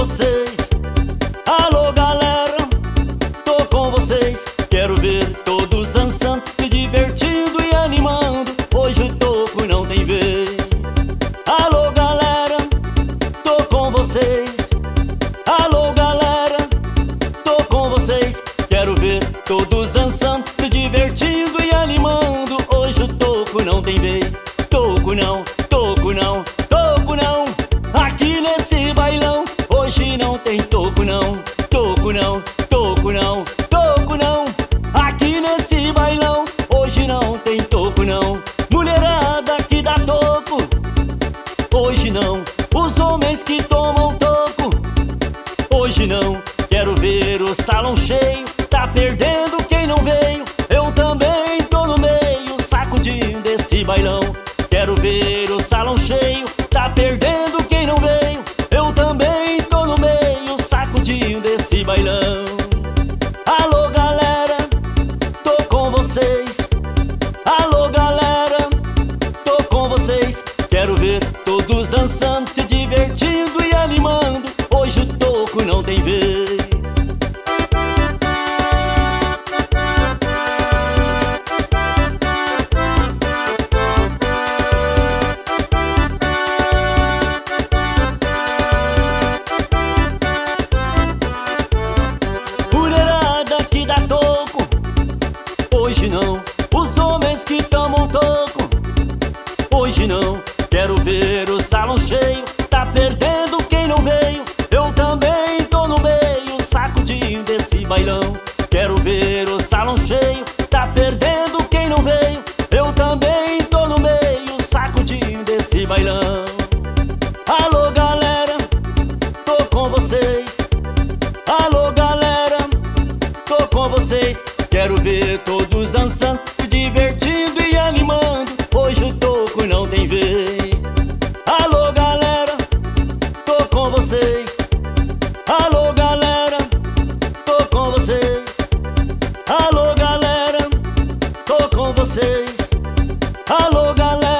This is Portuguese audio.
vocês. Alô galera, tô com vocês. Quero ver todos dançando, se divertindo e animando. Hoje o toco não tem vez. Alô galera, tô com vocês. Alô galera, tô com vocês. Quero ver todos dançando, se divertindo e animando. Hoje o toco não tem vez. Toco não, toco não, toco não. Aqui nesse bailão hoje não tem toco não. Toco não, toco não, toco não. Aqui nesse bailão hoje não tem toco não. Mulherada que dá toco hoje não. Os homens que tomam toco hoje não. Quero ver o salão cheio, tá perdendo quem não veio. Eu também tô no meio, sacudindo esse bailão. Quero ver o salão cheio, tá perdendo quem não veio. Eu também tô no meio, sacudindo esse bailão. Alô galera, tô com vocês. Alô galera, tô com vocês. Quero ver todos dançando, se divertindo e animando. Hoje o toco não tem vez. Hoje não, os homens que tomam toco hoje não. Quero ver o salão cheio, tá perdendo quem não veio. Eu também tô no meio, sacudindo esse bailão. Quero ver o salão cheio, tá perdendo quem não veio. Eu também tô no meio, sacudindo esse bailão. Alô galera, tô com vocês. Alô galera, tô com vocês. Quero ver todos dançando, se divertindo e animando. Hoje o toco não tem vez. Alô galera, tô com vocês. Alô galera, tô com vocês. Alô galera, tô com vocês. Alô galera.